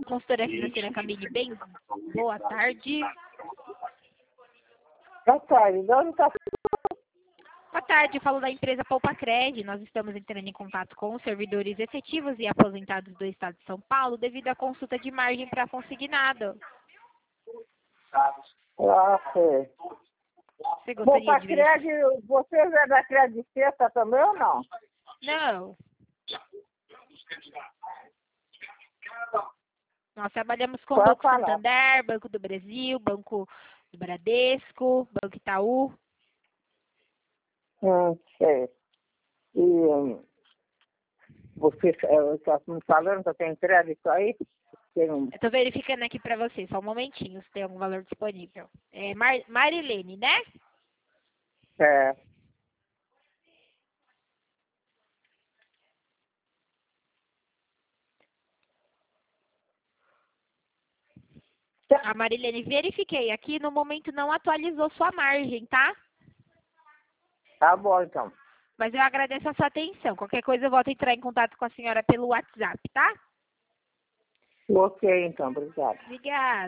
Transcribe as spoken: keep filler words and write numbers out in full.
consultora financeira Camille Bem. Boa tarde. Boa tarde. De onde está? Boa tarde, falo da empresa Poupa Cred. Nós estamos entrando em contato com os servidores efetivos e aposentados do Estado de São Paulo devido à consulta de margem para consignado. Ah, sei. Você Bom, gostaria para de verificar? Cred, vocês é da Cred Sexta também ou não? Não. Nós trabalhamos com o Pode Banco falar. Santander, Banco do Brasil, Banco do Bradesco, Banco Itaú. Hum, sei. E hum, você está me falando que eu tenho crédito aí? Tem um... Eu estou verificando aqui para você, só um momentinho, se tem algum valor disponível. É Mar Marilene, né? É. A Marilene, verifiquei aqui, no momento não atualizou sua margem, tá? Tá bom, então. Mas eu agradeço a sua atenção. Qualquer coisa eu volto a entrar em contato com a senhora pelo WhatsApp, tá? Ok, então. Obrigado. Obrigada.